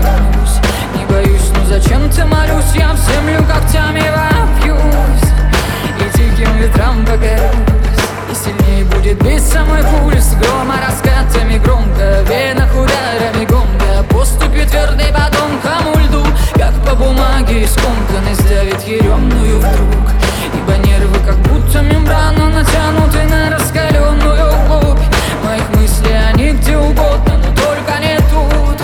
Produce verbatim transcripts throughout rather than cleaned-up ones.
дотянусь. Не боюсь, но зачем-то молюсь, я в землю когтями вопьюсь и диким ветрам покорюсь. И сильнее будет биться мой пульс, грома раскатами громко, в венах ударами гонга, поступью твердой по тонкому льду, как по бумаге скомканной сдавит еремную вдруг. Ибо нервы как будто мембрана натянуты на раскаленную глубь моих мыслей, они где угодно, но только не тут.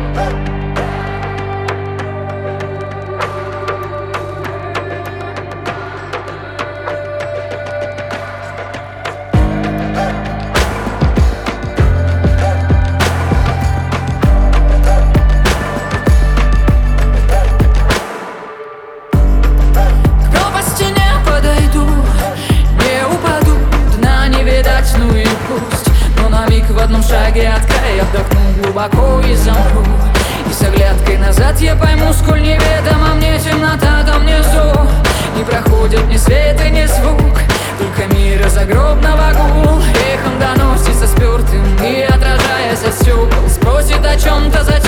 Ну и пусть, но на миг в одном шаге от края вдохну глубоко и замру. И с оглядкой назад я пойму, сколь неведома мне темнота там внизу. Не проходит ни свет и ни звук, только мира загробного гул эхом доносится спёртым и, отражаясь от стёкол, спросит о чем-то, зачем.